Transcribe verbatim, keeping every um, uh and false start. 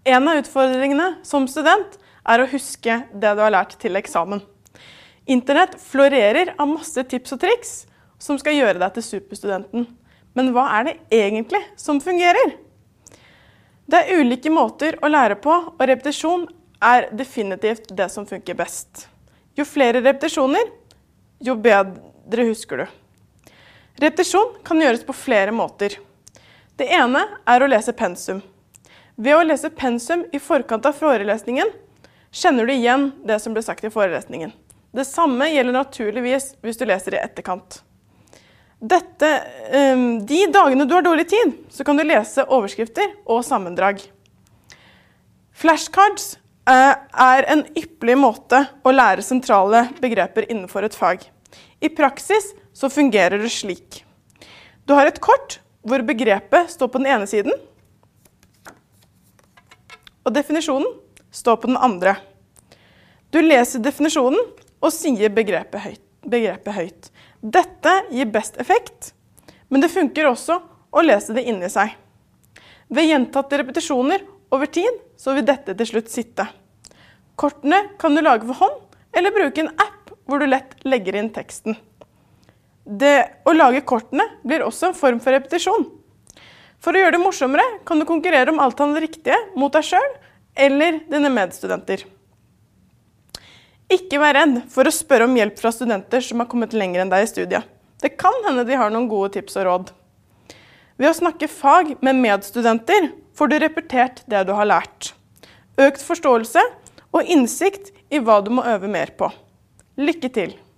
En av utfordringene som student er å huske det du har lært til eksamen. Internett florerer av masse tips og triks som skal gjøre deg til superstudenten. Men hva er det egentlig som fungerer? Det er ulike måter å lære på, og repetisjon er definitivt det som funker best. Jo flere repetisjoner, jo bedre husker du. Repetisjon kan gjøres på flere måter. Det ene er å lese pensum. Ved å lese pensum i forkant av forelesningen, kjenner du igjen det som ble sagt i forelesningen. Det samme gjelder naturligvis hvis du leser i etterkant. Dette, um, de dagene du har dårlig tid, så kan du lese overskrifter og sammendrag. Flashcards uh, er en ypperlig måte å lære sentrale begreper innenfor et fag. I praksis så fungerer det slik. Du har et kort hvor begrepet står på den ene siden, og definisjonen står på den andre. Du leser definisjonen og sier begrepet høyt. begrepet høyt. Dette gir best effekt, men det funker også å lese det inni seg. Ved gjentatte repetisjoner over tid, så vil dette til slutt sitte. Kortene kan du lage for hånd, eller bruke en app hvor du lett legger inn teksten. Det å lage kortene blir også en form for repetisjon. For å gjøre det morsommere kan du konkurrere om alt det riktige mot deg selv eller dine medstudenter. Ikke vær redd for å spørre om hjelp fra studenter som har kommet lenger enn deg i studiet. Det kan hende de har noen gode tips og råd. Ved å snakke fag med medstudenter får du repetert det du har lært. Økt forståelse og innsikt i hva du må øve mer på. Lykke til!